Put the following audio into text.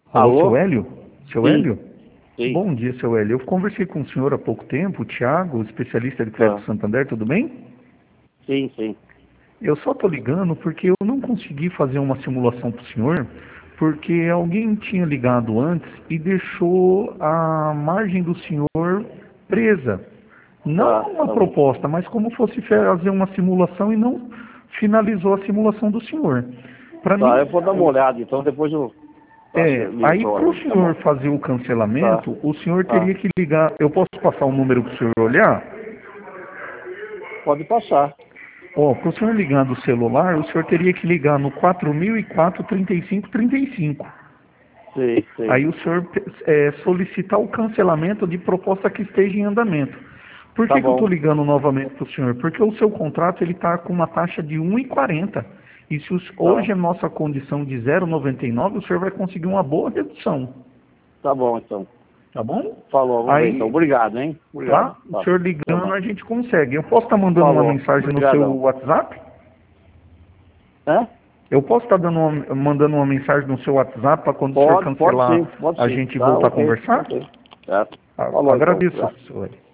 Alô, Alô? seu Hélio? Seu Sim, Hélio? sim. Bom dia, seu Hélio. Eu conversei com o senhor há pouco tempo, o Thiago, especialista de crédito Ah, Santander, tudo bem? sim, sim. Eu só estou ligando porque eu não consegui fazer uma simulação para o senhor, porque alguém tinha ligado antes e deixou a margem do senhor presa. Não Tá, uma tá bom. proposta, mas como fosse fazer uma simulação e não finalizou a simulação do senhor. Para Tá, mim, eu vou dar uma olhada, então depois eu passo me aí para o informo. Tá senhor bom. fazer o Tá, cancelamento, o senhor tá. teria que ligar. Eu posso passar o número para o senhor olhar? Pode passar. Ó, para o senhor ligar do celular, o senhor teria que ligar no 4004 3535. Sei, sei. Aí o senhor solicitar o cancelamento de proposta que esteja em andamento. Por Tá que eu estou bom. ligando novamente para o senhor? Porque o seu contrato ele está com uma taxa de 1,40. E se hoje Tá. a nossa condição de 0,99, o senhor vai conseguir uma boa redução. Tá bom, então. Tá bom? Falou, vamos ver então. Aí, Obrigado, hein? Obrigado. tá? O Tá. senhor Até ligando, mais. a gente consegue. Eu posso estar mandando uma Falou. mensagem no seu Obrigadão. WhatsApp? Hã? Eu posso estar mandando uma mensagem no seu WhatsApp para quando o senhor Pode cancelar sim, pode a sim. gente Tá, voltar a ok, conversar? ok. Certo. Falou então. Agradeço, Obrigado. senhor.